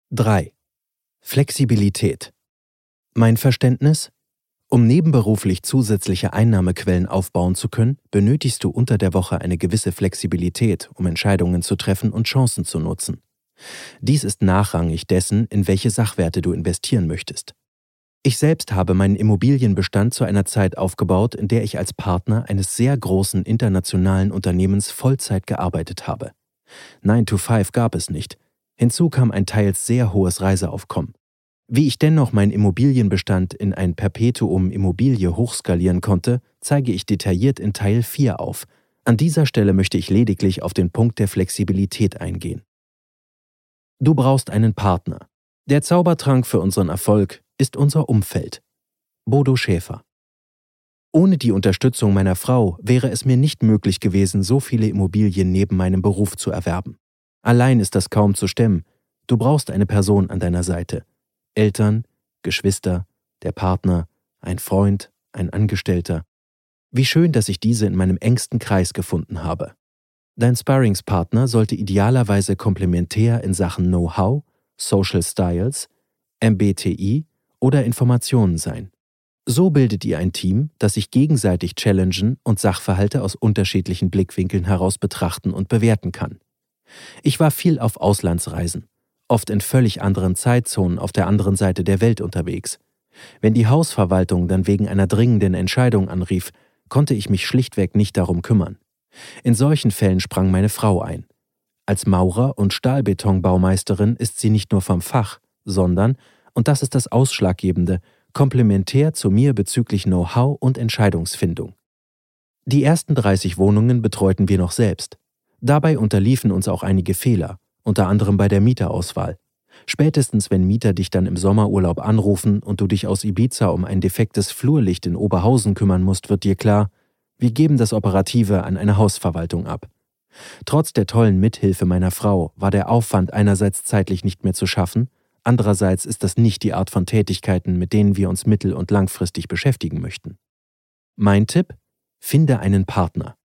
3. Flexibilität. Mein Verständnis: Um nebenberuflich zusätzliche Einnahmequellen aufbauen zu können, benötigst du unter der Woche eine gewisse Flexibilität, um Entscheidungen zu treffen und Chancen zu nutzen. Dies ist nachrangig dessen, in welche Sachwerte du investieren möchtest. Ich selbst habe meinen Immobilienbestand zu einer Zeit aufgebaut, in der ich als Partner eines sehr großen internationalen Unternehmens Vollzeit gearbeitet habe. 9 to 5 gab es nicht. Hinzu kam ein teils sehr hohes Reiseaufkommen. Wie ich dennoch meinen Immobilienbestand in ein Perpetuum Immobilie hochskalieren konnte, zeige ich detailliert in Teil 4 auf. An dieser Stelle möchte ich lediglich auf den Punkt der Flexibilität eingehen. Du brauchst einen Partner. Der Zaubertrank für unseren Erfolg ist unser Umfeld. Bodo Schäfer. Ohne die Unterstützung meiner Frau wäre es mir nicht möglich gewesen, so viele Immobilien neben meinem Beruf zu erwerben. Allein ist das kaum zu stemmen. Du brauchst eine Person an deiner Seite. Eltern, Geschwister, der Partner, ein Freund, ein Angestellter. Wie schön, dass ich diese in meinem engsten Kreis gefunden habe. Dein Sparringspartner sollte idealerweise komplementär in Sachen Know-how, Social Styles, MBTI oder Informationen sein. So bildet ihr ein Team, das sich gegenseitig challengen und Sachverhalte aus unterschiedlichen Blickwinkeln heraus betrachten und bewerten kann. Ich war viel auf Auslandsreisen, oft in völlig anderen Zeitzonen auf der anderen Seite der Welt unterwegs. Wenn die Hausverwaltung dann wegen einer dringenden Entscheidung anrief, konnte ich mich schlichtweg nicht darum kümmern. In solchen Fällen sprang meine Frau ein. Als Maurer- und Stahlbetonbaumeisterin ist sie nicht nur vom Fach, sondern, und das ist das Ausschlaggebende, komplementär zu mir bezüglich Know-how und Entscheidungsfindung. Die ersten 30 Wohnungen betreuten wir noch selbst. Dabei unterliefen uns auch einige Fehler, unter anderem bei der Mieterauswahl. Spätestens wenn Mieter dich dann im Sommerurlaub anrufen und du dich aus Ibiza um ein defektes Flurlicht in Oberhausen kümmern musst, wird dir klar, wir geben das Operative an eine Hausverwaltung ab. Trotz der tollen Mithilfe meiner Frau war der Aufwand einerseits zeitlich nicht mehr zu schaffen, andererseits ist das nicht die Art von Tätigkeiten, mit denen wir uns mittel- und langfristig beschäftigen möchten. Mein Tipp: Finde einen Partner.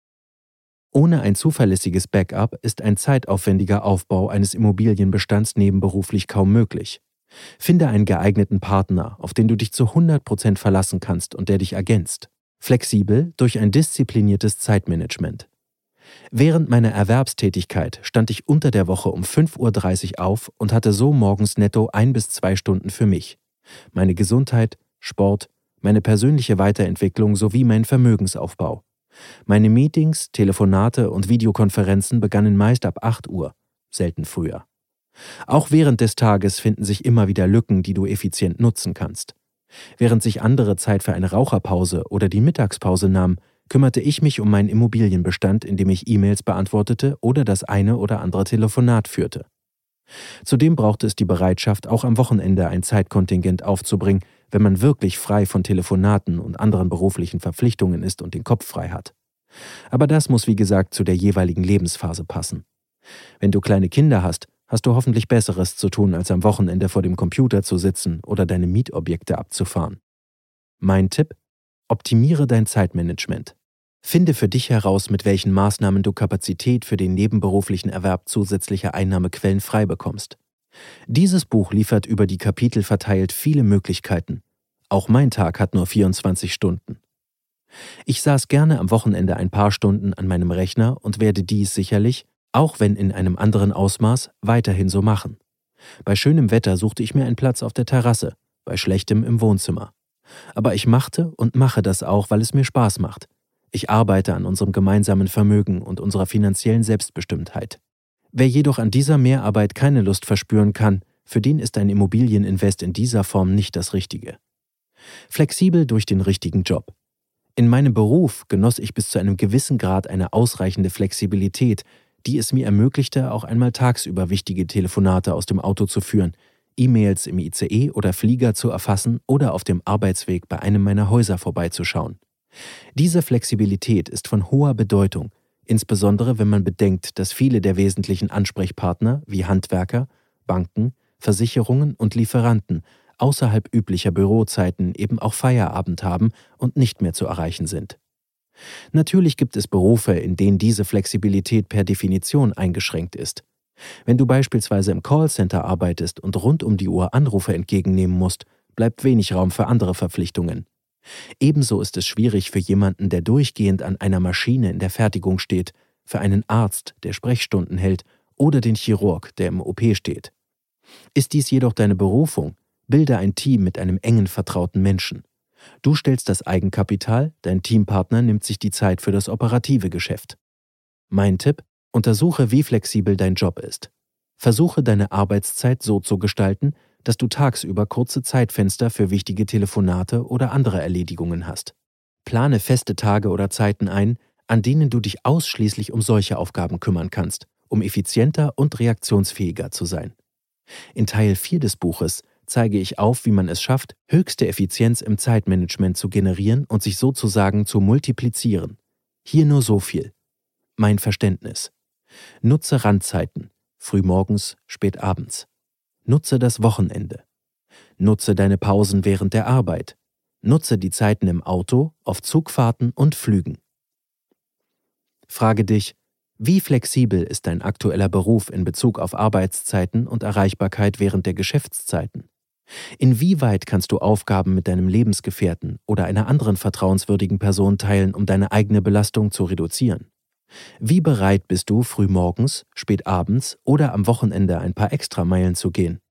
Ohne ein zuverlässiges Backup ist ein zeitaufwendiger Aufbau eines Immobilienbestands nebenberuflich kaum möglich. Finde einen geeigneten Partner, auf den du dich zu 100% verlassen kannst und der dich ergänzt. Flexibel durch ein diszipliniertes Zeitmanagement. Während meiner Erwerbstätigkeit stand ich unter der Woche um 5:30 Uhr auf und hatte so morgens netto 1 bis 2 Stunden für mich. Meine Gesundheit, Sport, meine persönliche Weiterentwicklung sowie mein Vermögensaufbau. Meine Meetings, Telefonate und Videokonferenzen begannen meist ab 8 Uhr, selten früher. Auch während des Tages finden sich immer wieder Lücken, die du effizient nutzen kannst. Während sich andere Zeit für eine Raucherpause oder die Mittagspause nahmen, kümmerte ich mich um meinen Immobilienbestand, indem ich E-Mails beantwortete oder das eine oder andere Telefonat führte. Zudem brauchte es die Bereitschaft, auch am Wochenende ein Zeitkontingent aufzubringen, wenn man wirklich frei von Telefonaten und anderen beruflichen Verpflichtungen ist und den Kopf frei hat. Aber das muss wie gesagt zu der jeweiligen Lebensphase passen. Wenn du kleine Kinder hast, hast du hoffentlich Besseres zu tun, als am Wochenende vor dem Computer zu sitzen oder deine Mietobjekte abzufahren. Mein Tipp: Optimiere dein Zeitmanagement. Finde für dich heraus, mit welchen Maßnahmen du Kapazität für den nebenberuflichen Erwerb zusätzlicher Einnahmequellen frei bekommst. Dieses Buch liefert über die Kapitel verteilt viele Möglichkeiten. Auch mein Tag hat nur 24 Stunden. Ich saß gerne am Wochenende ein paar Stunden an meinem Rechner und werde dies sicherlich, auch wenn in einem anderen Ausmaß, weiterhin so machen. Bei schönem Wetter suchte ich mir einen Platz auf der Terrasse, bei schlechtem im Wohnzimmer. Aber ich machte und mache das auch, weil es mir Spaß macht. Ich arbeite an unserem gemeinsamen Vermögen und unserer finanziellen Selbstbestimmtheit. Wer jedoch an dieser Mehrarbeit keine Lust verspüren kann, für den ist ein Immobilieninvest in dieser Form nicht das Richtige. Flexibel durch den richtigen Job. In meinem Beruf genoss ich bis zu einem gewissen Grad eine ausreichende Flexibilität, die es mir ermöglichte, auch einmal tagsüber wichtige Telefonate aus dem Auto zu führen, E-Mails im ICE oder Flieger zu erfassen oder auf dem Arbeitsweg bei einem meiner Häuser vorbeizuschauen. Diese Flexibilität ist von hoher Bedeutung, insbesondere wenn man bedenkt, dass viele der wesentlichen Ansprechpartner wie Handwerker, Banken, Versicherungen und Lieferanten außerhalb üblicher Bürozeiten eben auch Feierabend haben und nicht mehr zu erreichen sind. Natürlich gibt es Berufe, in denen diese Flexibilität per Definition eingeschränkt ist. Wenn du beispielsweise im Callcenter arbeitest und rund um die Uhr Anrufe entgegennehmen musst, bleibt wenig Raum für andere Verpflichtungen. Ebenso ist es schwierig für jemanden, der durchgehend an einer Maschine in der Fertigung steht, für einen Arzt, der Sprechstunden hält, oder den Chirurg, der im OP steht. Ist dies jedoch deine Berufung, bilde ein Team mit einem engen vertrauten Menschen. Du stellst das Eigenkapital, dein Teampartner nimmt sich die Zeit für das operative Geschäft. Mein Tipp: Untersuche, wie flexibel dein Job ist. Versuche, deine Arbeitszeit so zu gestalten, dass du tagsüber kurze Zeitfenster für wichtige Telefonate oder andere Erledigungen hast. Plane feste Tage oder Zeiten ein, an denen du dich ausschließlich um solche Aufgaben kümmern kannst, um effizienter und reaktionsfähiger zu sein. In Teil 4 des Buches zeige ich auf, wie man es schafft, höchste Effizienz im Zeitmanagement zu generieren und sich sozusagen zu multiplizieren. Hier nur so viel. Mein Verständnis: Nutze Randzeiten, frühmorgens, spät abends. Nutze das Wochenende. Nutze deine Pausen während der Arbeit. Nutze die Zeiten im Auto, auf Zugfahrten und Flügen. Frage dich: Wie flexibel ist dein aktueller Beruf in Bezug auf Arbeitszeiten und Erreichbarkeit während der Geschäftszeiten? Inwieweit kannst du Aufgaben mit deinem Lebensgefährten oder einer anderen vertrauenswürdigen Person teilen, um deine eigene Belastung zu reduzieren? Wie bereit bist du, frühmorgens, spät abends oder am Wochenende ein paar Extrameilen zu gehen?